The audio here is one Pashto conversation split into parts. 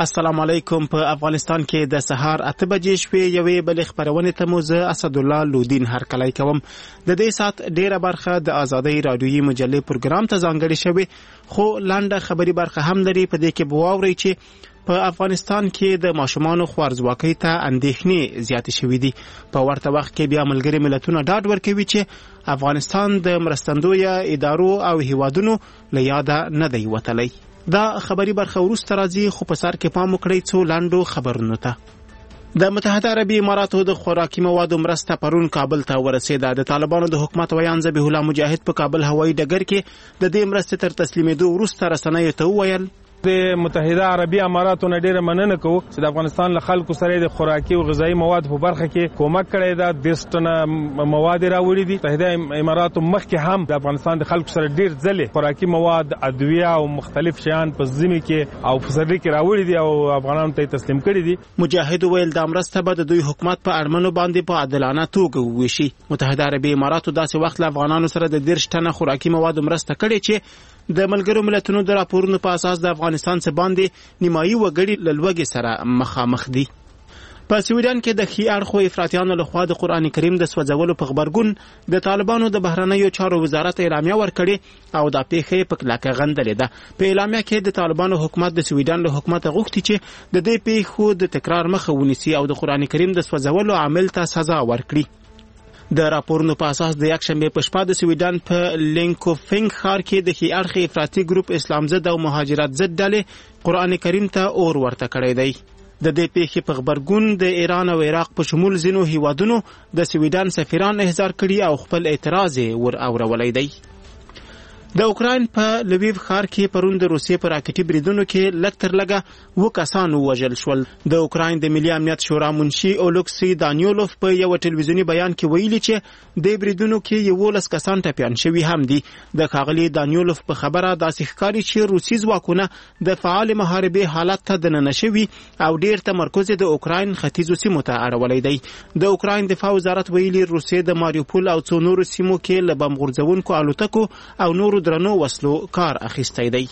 السلام علیکم. په افغانستان کې د سهار 8 بجې شپې یوې بلې خبرونې ته مو زه اسدالله لودین هرکلی کوم. د دې سات ډیره برخه د آزادۍ رادیویي مجلې پروګرام ته ځانګړې شوې، خو لنډه خبري برخه هم لري. په دې کې به واورئ چې په افغانستان کې د ماشومانو خوارځواکۍ ته اندېښنې زیاتې شوې دي. په ورته وخت کې بیا ملګري ملتونه ډاډ ورکوي چې افغانستان د مرستندویه ادارو او هیوادونو له یاده نه دی وتلی. دا خبري برخه وروسته راځي، خو په سر کې پام وکړئ څو لنډو خبرونو ته. د متحده عربي اماراتو د خوراکي موادو مرسته پرون کابل ته ورسېده. د طالبانو د حکومت ویان ذبیح الله مجاهد په کابل هوایي ډګر کې د دې مرستې تر تسلیمېدو وروسته رسنیو ته وویل د متحده عربي اماراتو نه ډیره مننه کوو چې د افغانستان له خلکو سره د خوراکي او غذایی مواد په برخه کې کومک کړی دا. 10 ټنه مواد راوړي دي. متحده اماراتو مخکې هم د افغانستان د خلکو سره ډیر ځله خوراکي مواد، ادویه او مختلف شیان په ذمه کې او فسرلي کې راوړي دي او افغانانو ته تسلیم کړي دي. مجاهد ویل دا مرسته به د دوی حکومت په اړمنو باندې په عادلانه توګه وویشي. متحده عربي اماراتو داسې وخت له افغانانو سره د 10 ټنه خوراکي مواد مرسته کړې چې د ملګرو ملتونو د راپورونو په اساس د افغانستان څخه باندې نیمایي وګړي له لوږې سره مخامخ دي. په سویډن کې د ښي اړخو افراطیانو لخوا د قرآن کریم د سوځولو په غبرګون د طالبانو د بهرنیو چارو وزارت اعلامیه ورکړې او دا پیښه په کلکه غندلې ده. په اعلامیه کې د طالبانو حکومت د سویډن له حکومت غوښتي چې د دې پیښو د تکرار مخه ونیسي او د قرآن کریم د سوځولو عامل ته سزا ورکړي. د راپورونو په اساس د یکشنبه په شپه د سویډن په لینکوفینګ ښار کې د ښي اړخي افراطي ګروپ اسلام ضد او مهاجرت ضد ډلې قرآن کریم ته اور ورته کړی دی. د دې پیښې په غبرګون د ایران او عراق په شمول ځینو هیوادونو د سویډن سفیران احضار کړي او خپل اعتراض ور اورولی دی. د اوکراین په لویو ښار کې پرون د روسیې په راکټي بریدونو کې لږ تر لږه 2 کسان ووژل شول. د اوکراین د ملي امنیت شورا منشي اولکسي دانیولوف په یو ټلویزیوني بیان کې ویلي چې د بریدونو کې 11 کسان ټپیان شوي هم دي. د ښاغلي دانیولوف په خبره داسې ښکاري چې روسي ځواکونه د فعال محاربې حالت ته دننه شوي او ډیر تمرکز د اوکراین ختیځو سیمو ته اړولی دی. د اوکراین دفاع وزارت ویلي روسیې د ماریوپول او څو نورو سیمو کې له بم غورځونکو الوتکو او نورو درنو وسلو کار اخیستی دی.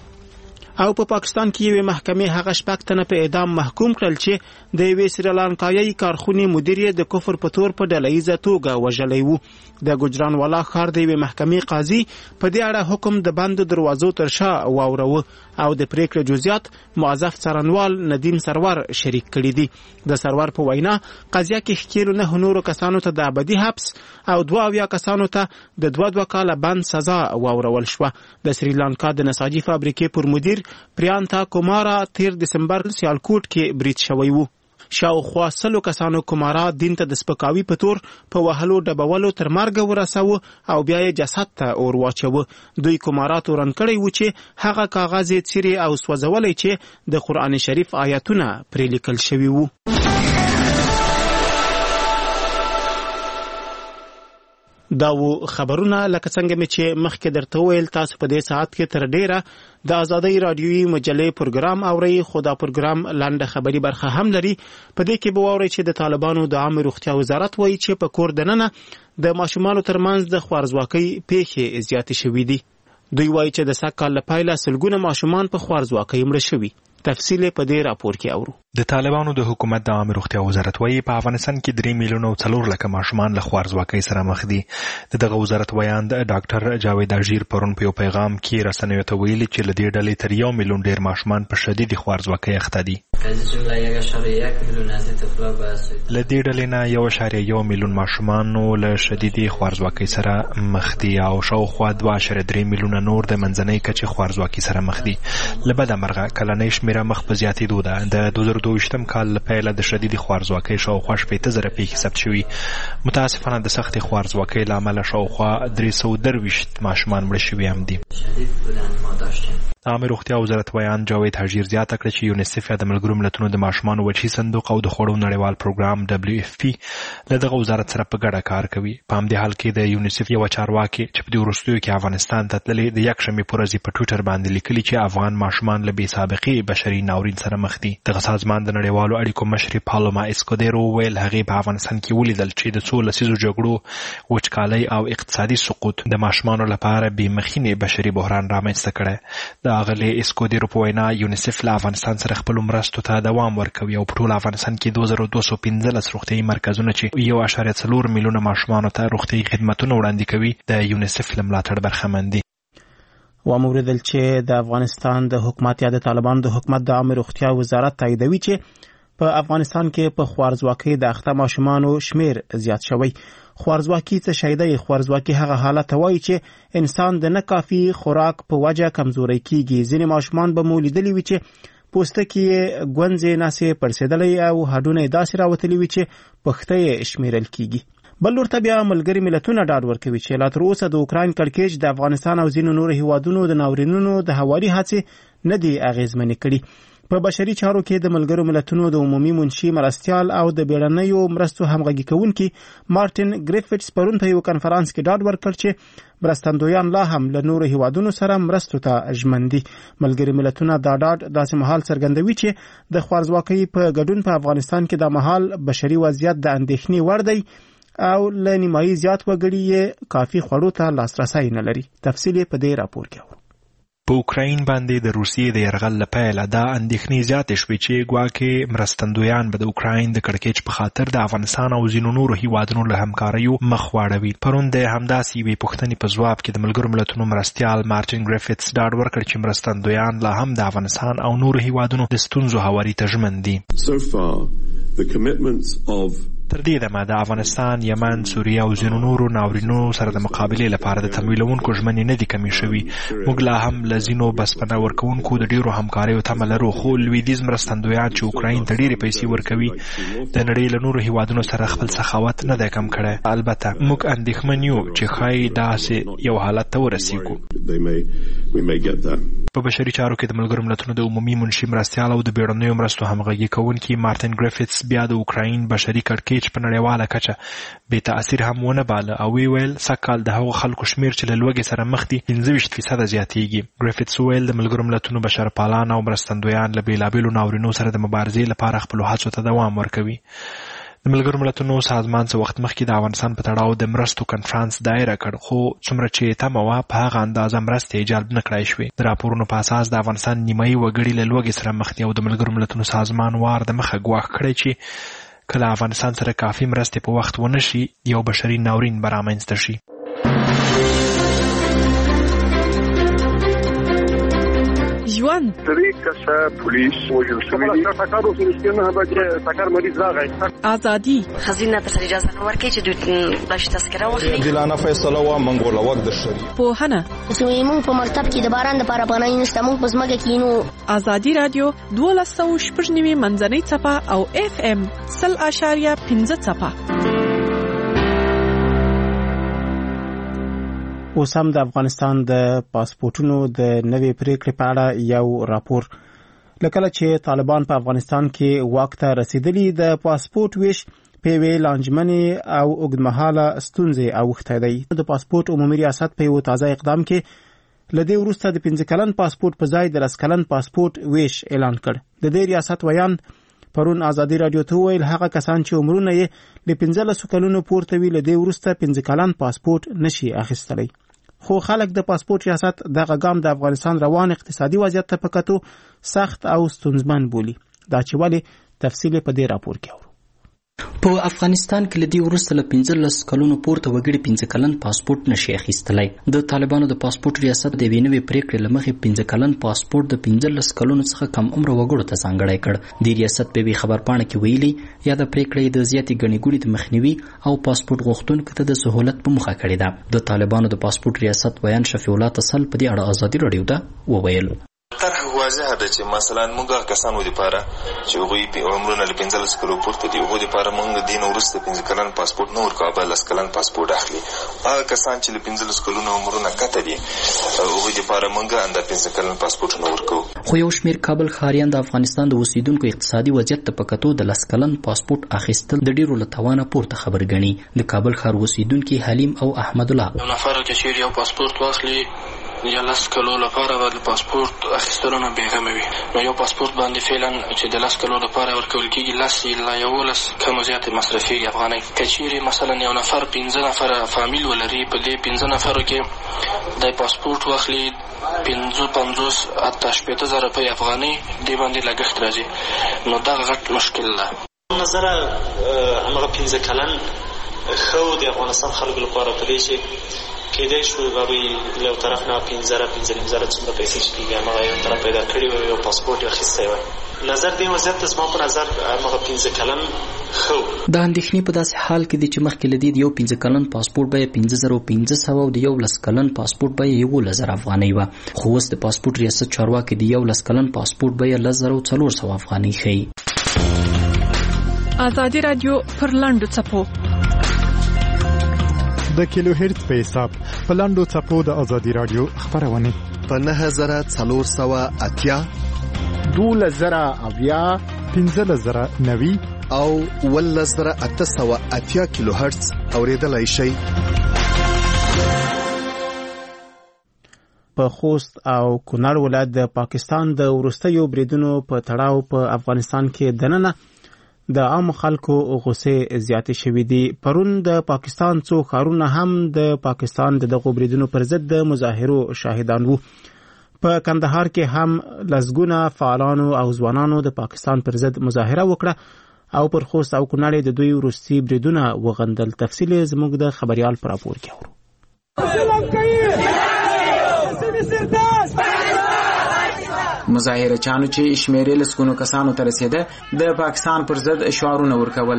او په پاکستان کې یوې محکمې هغه 6 تنه په اعدام محکوم کړل چې د یوې سریلانکایي کارخونې مدیر یې د کفر په تور په ډلهییزه توګه وژلی و. د ګجرانوالا ښار د یوې محکمې قاضي په دې اړه حکم د بندو دروازو تر شا واوروه او د پریکړې جزئیات موظف څارنوال ندیم سرور شریک کړي دي. د سرور په وینا قضیه کې ښکیلو 9 نورو کسانو ته د ابدي حبس او 22 کسانو ته د 2 کاله بند سزا واورول شوه. د سریلانکا د نساجي فابریکې پر مدیر پریانتا کومارا 13 دسمبر سیالکوټ کې برید شوی وو. شاوخوا 100 کسانو کومارا دین ته د سپکاوي په تور په وهلو ډبولو تر مرګ ورساوه او بیا یې جسد ته اور واچوه. دوی کومارا تورن کړی و چې هغه کاغذ یې څیرې او سوځولی چې د قرآن شریف آیاتونه پرې لیکل شوي وو. دا و خبرونه لکه څنګه مې چې مخکې درته وویل. تاسو په دې ساعت کې تر ډیره د آزادۍ رادیویي مجلې پروګرام اورئ، خو دا پروګرام لنډه خبري برخه هم لري. په دې کې به واورئ چې د طالبانو د عامه روغتیا وزارت وایي چې په کور دننه د ماشومانو ترمنځ د خوارځواکۍ پیښې زیاتې شوي دي. دوی وایي چې د سږ کال له پیله سلګونه ماشومان په خوارځواکۍ مړه شوي. تفصیل په دې راپور کې اورو. د طالبانو د حکومت د عامه روغتیا وزارت وایي په افغانستان کې 3 میلیونه او 4 لکه ماشومان له خوارځواکۍ سره مخ دي. دغه وزارت ویان ډاکټر جاوید اژیر پرون په یو پیغام کې رسنیو ته ویلي چې له دې ډلې تر 1 میلیون ډیر ماشومان په شدید خوارځواکۍ اخته دي. له دې ډلې نه 1.1 میلیون ماشومان له شدید خوارځواکۍ سره مخ دي او شاوخوا 2.3 میلیونه نور د منځنۍ کچې خوارځواکۍ سره مخ دي. له بده مرغه کلنۍ شمېره مخ په زیاتېدو ده. د 2022 کال له پیله د شدید خوارځواکۍ شاوخوا 80,000 پیښې ثبت شوي. متاسفانه د سختې خوارځواکۍ له امله شاوخوا 323 ماشومان مړه شوي هم دي. عامه روغتیا وزارت ویان جاوید اژیر زیاته کړه چې یونیسف یا د ملګرو ملتونو د ماشومانو وجهي صندوق او د خوړو نړیوال پروګرام WFP له دغه وزارت سره په ګډه کار کوي. په همدې حال کې د یونیسف یو چارواکي چې په دې وروستیو کې افغانستان ته تللي د یکشنبې په ورځ په ټویټر باندې لیکلي چې افغان ماشومان له بې سابقې بشري ناورین سره مخ دي. دغه سازمان د نړیوالو اړیکو مشرې پالوما اسکودیرو ویل هغې په افغانستان کې ولیدل چې د څو لسیزو جګړو، وچکالۍ او اقتصادي سقوط د ماشومانو لپاره بې مخینې بشري بشري بحران رامنځته کړی. د اغلې اسکودیرو په وینا یونیسف له افغانستان سره خپلو مرستو ته دوام ورکوي او په ټول افغانستان کې 2215 روغتیايي مرکزونه چې 1.4 میلیونه ماشومانو ته روغتیايي خدمتونه وړاندې کوي د یونیسف له ملاتړ برخمن دي. واوریدل چې د افغانستان د حکومت یا د طالبانو د حکومت د عامه روغتیا وزارت تاییدوي چې په افغانستان کې په خوارزواکۍ د اخته ماشومانو شمیر زیات شوی. خوارزواکي څه شی دی؟ خوارزواکي هغه حالت وایي چې انسان د نه کافي خوراک په وجه کمزوري کیږي. ځینې ماشومان به مو لیدلي وي چې پوستکي یې ګونځې ناسې پړسېدلی او هډونه یې داسې راوتلي وي چې پښته یې شمیرل کیږي. بل لور ته بیا ملګري ملتونه ډاډ ورکوي چې لا تر اوسه د اوکراین کړکېچ د افغانستان او ځینو نورو هیوادونو د ناورینونو د هواري هڅې نه دي اغېزمنې کړي. په بشري چارو کې د ملګرو ملتونو د عمومي منشي مرستیال او د بیړنیو مرستو همغږي کوونکي مارټین ګریفټس پرون په یو کنفرانس کې ډاډ ورکړ چې مرستندویان لا هم له نورو هیوادونو سره مرستو ته ژمن دي. ملګري ملتونه دا ډاډ داسې مهال څرګندوي چې د خوارزواکۍ په ګډون په افغانستان کې د مهال بشري وضعیت د اندېښنې وړ دی او له نیمایي زیات وګړي یې کافي خوړو ته لاسرسی نه لري. تفصیل یې په دې راپور کې په اوکراین باندې د روسیې د یرغل له پیله دا اندېښنې زیاتې شوې چې ګواکې مرستندویان به د اوکراین د کړکېچ په خاطر د افغانستان او ځینو نورو هیوادونو له همکاریو مخ واړوي. پرون د همداسې یوې پوښتنې په ځواب کې د ملګرو ملتونو مرستیال مارټین ګریفټس ډاډ ورکړ چې مرستندویان لا هم د افغانستان او نورو هیوادونو د ستونزو هواري ته ژمن دي. تر دې دمه د افغانستان، یمن، سوریه او ځینو نورو ناورینو سره د مقابلې لپاره د تمویلونکو ژمنې نه دي کمې شوي. موږ لا هم له ځینو بسپنه ورکوونکو د ډېرو همکاریو تمه لرو، خو لویدیځ مرستندویان چې اوکراین ته ډېرې پیسې ورکوي د نړۍ له نورو هیوادونو سره خپل سخاوت نه دی کم کړی. البته موږ اندېښمن یو چې ښایي داسې یو حالت ته ورسیږو. په بشري چارو کې د ملګرو ملتونو د عمومي منشي مرستیال او د بیړنیو مرستو همغږي کوونکي مارټین ګریفټس بیا د اوکراین بشري کړکېچ په نړیواله کچه بې تاثیر هم ونه باله او ویل سږکال د هغو خلکو شمیر چې له لوږې سره مخ دي 25% زیاتېږي. ګریفټس ویل د ملګرو ملتونو بشرپالان او مرستندویان له بېلابېلو ناورینو سره د مبارزې لپاره خپلو هڅو ته دوام ورکوي. د ملګرو ملتونو سازمان څه وخت مخکې د افغانستان په تړاو د مرستو کنفرانس دایره کړ، خو څومره چې تمه وه په هغه اندازه مرستې جلب نه کړای شوې. د راپورونو په اساس د افغانستان نیمایي وګړي له لوږې سره مخ دي او د ملګرو ملتونو سازمان وار د مخه ګواښ کړی چې کله افغانستان سره کافي مرستې په وخت ونه شي یو بشري ناورین به رامنځته شي. ژوند پولیس وژل شوی ټکر مریض راغی. ازادي خزینه ته اجازه نه ورکړي چې دوی باش تذکره واخلي. عادلانه فیصله و منګول وخت د شری پوهنه زموږ په مکتب کې د باران لپاره پناه نشته، موږ په ځمکه کې نو. ازادي رادیو 12.9 منځنۍ څپه او FM 0.5 څپه. اوس هم د افغانستان د پاسپورتونو د نوې پریکړې په اړه یو راپور. لکه چې طالبان په افغانستان کې واک ته رسیدلی د پاسپورت ویش په وی لانجمنې او اوږدمهاله ستونزې اوښتی دی. د پاسپورت عمومي ریاست په یو تازه اقدام کې لدې وروسته د 15 کلن پاسپورت په ځای د 10 کلن پاسپورت ویش اعلان کړ. د دې ریاست ویان پرون ازادي رادیو ته ویل هغه کسان چې عمرونه یې له 15 کلونو پورته وي لدې وروسته 15 کلن پاسپورت نشي اخیستلی. خو خلک د پاسپورت ریاست دغه ګام د افغانستان روان اقتصادي وضعیت ته په کتو سخت او ستونزمن بولي. دا چې ولې تفصیل په دې راپور کې اورو. په افغانستان کې لدی ورسته له 15 کلونو پورته وګړي 15 کلن پاسپورت نشي اخیستلای. د طالبانو د پاسپورت ریاست د وینوي پریکړې لمخې 15 کلن پاسپورت د 15 کلونو څخه کم عمر وګړو ته ځانګړی کړ. د ریاست په خبرپاڼه کې ویلي یا د پریکړې د زیاتې ګڼې د مخنیوي او پاسپورت غوښتونکو ته د سہولت په موخه کړې ده. د طالبانو د پاسپورت ریاست ویان شفیع الله تسل په دې اړه ازادي رادیو ته وویل. طرح واضحه ده چې مثلا موږ کسانو لپاره چې هغوی عمرونه له 15 کلو پورته دي هغوی لپاره موږ دین وروسته 15 کلن پاسپورت نه ورکوو، بل 10 کلن پاسپورت اخلي. هغه کسان چې له 15 کلونو عمرونه کته دي هغوی لپاره موږ انده 15 کلن پاسپورت نه ورکوو. خو یو شمیر کابل ښاریان د افغانستان د اوسیدونکو اقتصادي وضعیت ته په کتو د 10 کلن پاسپورت اخیستل د ډیرو له توانه پورته خبر ګڼي. د کابل ښار اوسیدونکي حلیم او احمد الله یو نفر چې یو پاسپورت واخلي یا 10 کلو لپاره به پاسپورت اخیستلو نه بېغمه وي. نو یو پاسپورت باندې فعلا چې د 10 کلو لپاره ورکول کېږي 10 الا 11 کم او زیات مصرفي افغانۍ. که چیرې مثلا یو نفر 15 نفره فامیل ولري، په دې 15 نفرو کې د پاسپورت واخلي 55 حتی 80,000 روپۍ افغانۍ دې باندې لګښت راځي. نو دغه غټ مشکل ده. نظره همغه 15 کلن خو د افغانستان خلکو لپاره په دې چې کېدای شو هغوی له یو طرف نه 15,000 څومره پیسې چې کېږي همغه یو طرف پیدا کړي وي، یو پاسپورټ یې اخیستی وی. نظر دې وضعیت ته زما په نظر همغه 15 کلن خو د اندېښنې په داسې حال کې دی چې مخکې له دې د یو 15 کلن پاسپورټ بیه 15,500 او د 11 کلن پاسپورټ بیه 11,000 افغانۍ وه، خو اوس د پاسپورټ ریاست چارواکي د 11 کلن پاسپورټ بیه 10,400 افغانۍ ښیي. ازادي رادیو پر لاندو څپو د کیلو هرتز په حساب په لاندو څپو د ازادي رادیو خبرونه په 9480 12,000 15,090 او 1880 کیلو هرتز اوریدلای شئ. په خوست او کونړ ولایت د پاکستان د وروستیو بریدونو په تړاو په افغانستان کې دننه د عام خلکو غوسې زیاتې شوې دي. پرون د پاکستان څو ښارونه هم د پاکستان د دغو بریدونو پر ضد د مظاهرو شاهدان وو. په کندهار کې هم لسګونه فعالانو او ځوانانو د پاکستان پر ضد مظاهره وکړه او پر خوست او کونړ د دوی وروستي بریدونه وغندل. تفصیل زموږ د خبريال پر راپور کې اورو. مظاهره چانو چې شمیرې لسګونو کسانو ته رسیده د پاکستان پر ضد شعارونه ورکول.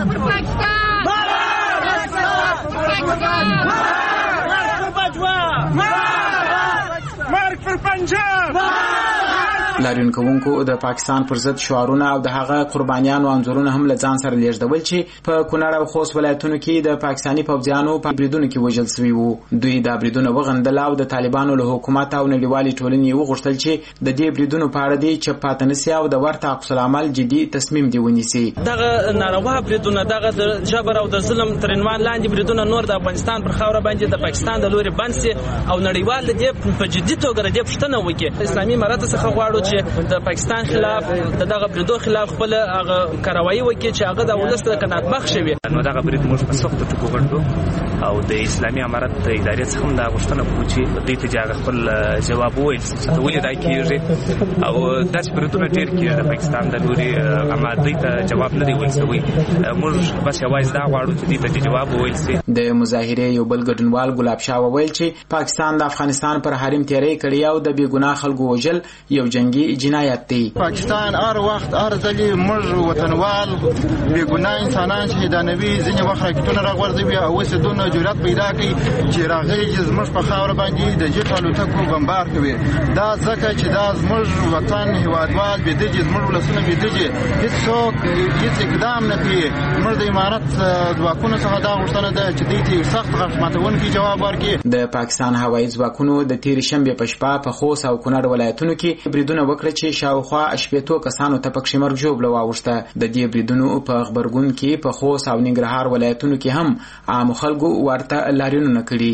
لاریون کوونکو د پاکستان پر ضد شعارونه او د هغه قربانیانو انځورونه هم له ځان سره لیږدول چې په کونړ او خوست ولایتونو کې د پاکستاني پوځیانو په بریدونو کې وژل شوي وو. دوی دا بریدونه وغندل او د طالبانو له حکومت او نړیوالې ټولنې وغوښتل چې د دې بریدونو په اړه دې چپ پاتې نشي او د ورته عکس العمل جدي تصمیم دی ونیسي. دغه ناروا بریدونه، دغه د جبر او د ظلم تر عنوان لاندې بریدونه نور د افغانستان پر خاوره باندې د پاکستان د لوري بند سي او نړیوال دې په جدي توګه دې پښتنه وکړي. اسلامي امارات څخه غواړو چې د پاکستان خلاف دغه بریدو خلاف خپل هغه کاروایی وکړي چې هغه د ولست د قناعت بخښ وي. نو دغه برید موږ په سخت ټکو غړو او د اسلامي امارات ادارې څخه هم دا غوښتنه کوو چې دې ته خپل جواب وویل چې ولې دا کیږي او داسې بریدونه ډېر کیږي د پاکستان د لوري اما دې ته جواب نه دی ویل شوی. موږ بس یوازې دا غواړو چې دې ته جواب وویل شي. د مظاهرې یو بل ګډونوال ګلاب شاه وویل چې پاکستان د افغانستان پر حریم تیری کړی او د بې ګناه خلکو وژل یو جنگي جنایت دی. پاکستان هر وخت هر ځلې موږ وطنوال بې ګناه انسانان شهیدانوي، ځینې وخت راکټونه راغورځوي او اوس دونه جرأت پیدا کوي چې راغلي چې زموږ په خاوره باندې د جیټ الوتکو بمبار کوي. دا ځکه چې دا زموږ وطن هیوادوال بېدجې، زموږ ولسونه بېدجې، هېڅوک هېڅ اقدام نه کوي. موږ د امارت ځواکونو څخه دا غوښتنه ده چې دوی ته سخت غږ ماتونکی جواب ورکړي. د پاکستان هوایي ځواکونو د تېرې شنبې په شپه په خوست او کونړ ولایتونو کې بریدونه وکړه چې شاوخوا 80 کسانو ته پکې مرګ ژوبله واوښته. د دې بریدونو په خبرګون کې په خوست او ننګرهار ولایتونو کې هم عام خلکو ورته لاریونونه کړي.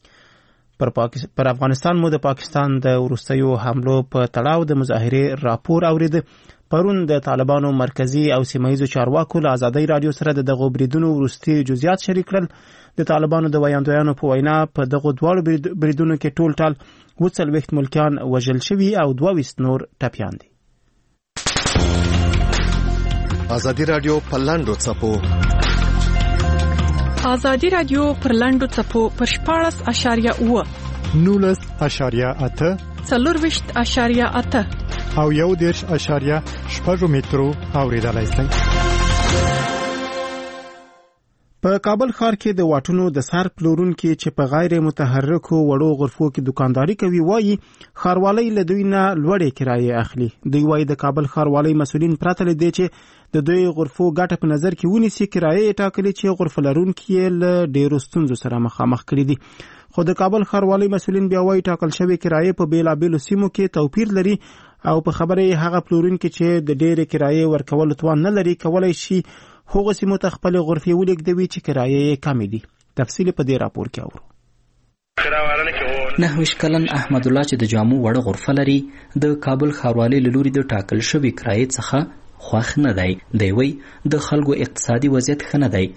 پر افغانستان مو د پاکستان د وروستیو حملو په تړاو د مظاهرې راپور اورید. پرون د طالبانو مرکزی او سیمایي چارواکو له ازادي رادیو سره دغه بریدونو وروستي جزئیات شریک کړل. د طالبانو د ویاندویانو په وینا په دغه دواړو بریدونو کې ټول 40 ملکیان وژل شوي او 22 نور ټپیان دي. ازادي رادیو په لاندو څپو ازادي رادیو پر لاندو څپو پر 14.8 19.8 40.8 او 1.8 مترو اوریدلای شئ. په کابل ښار کې د واټونو د سر پلورونکو چې په غیر متحرکو وړو غرفو کې دکانداري کوي وایي ښاروالۍ له دوی نه لوړې کرایې اخلي. دوی وایي د کابل ښاروالۍ مسؤلین پرته له دې چې د دوی غرفو ګټه په نظر کې ونیسي کرایې ټاکلي چې غرفه لرونکي له ډېرو ستونزو سره مخامخ کړي دي. خو د کابل ښاروالۍ مسؤلین بیا وایي ټاکل شوی کرایې په بیلابیلو سیمو کې توپیر لري او په خبره هغه پلورونکي چې د ډېرې کرایې ورکولو توان نه لري کولای شي هغه سیمو ته خپل غرفې ولګوي چې کرایې کمې دي. تفصیل په دې راپور کې اورو. 29 کلن احمد الله چې د جامو وړه غرفه لري د کابل ښاروالۍ له لوري د ټاکل شوي کرایې څخه خوښ نه دی. دی وایي د خلکو اقتصادي وضعیت ښه نه دی